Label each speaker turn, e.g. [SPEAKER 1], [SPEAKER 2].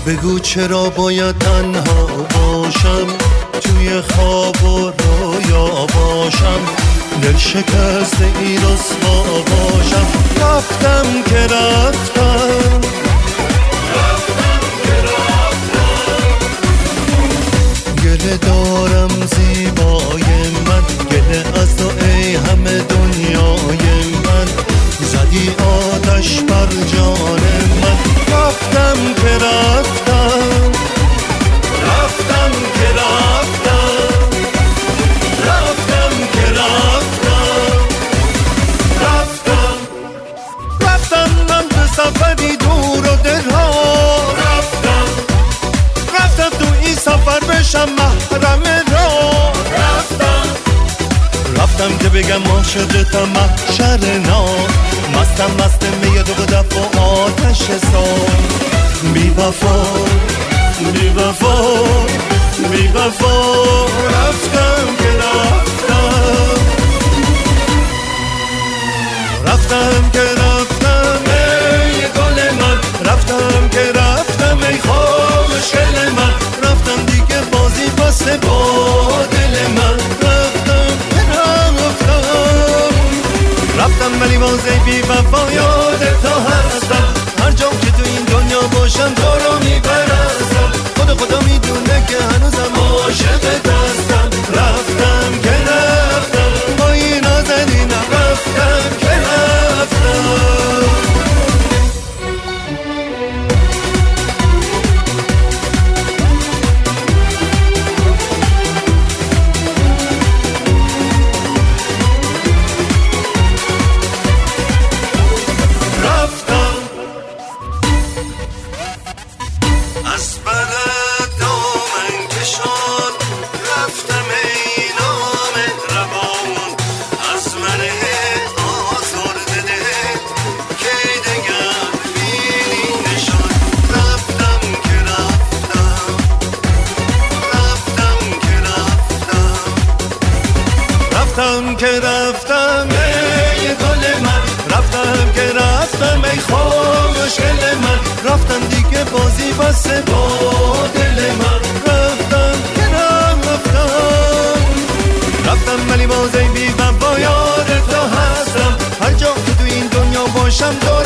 [SPEAKER 1] بگو چرا باید تنها باشم، توی خواب و رویا باشم، دل شکسته ای رسوا باشم. رفتم که رفتم، گله دارم زیبای من، گله از تو ای همه دنیای من، زدی آتش بر جان من. رفتم که رفتم، رفتم که رفتم، رفتم که رفتم، رفتم رفتم من به سفری دور و دلها. رفتم رفتم تو این سفر بشم محرم را. رفتم رفتم که بگم عاشقتم محشر نار. مستم مست میاد و دف و آتش سار. بی وفا بی وفا بی وفا. رفتم که رفتم، رفتم که رفتم ای گل من، رفتم که رفتم ای خوشگل من. رفتم دیگه بازی واسه با دل من. رفتم که رفتم، رفتم ولی بازی بی وفا یادت تا هستم. هر جا که تو این دنیا باشم تو رو میپرستم. خدا میدونه که هنوزم عاشقت هستم. رفتم که رفتم با این نازنینم. رفتم که رفتم. رفتم که رفتم ای گل من، رفتم که رفتم ای خوشگل من. رفتم دیگه بازی واسه با دل من. رفتم که رفتم، رفتم ولی بازی بی وفا یادت تا هستم. هر جا که تو این دنیا باشم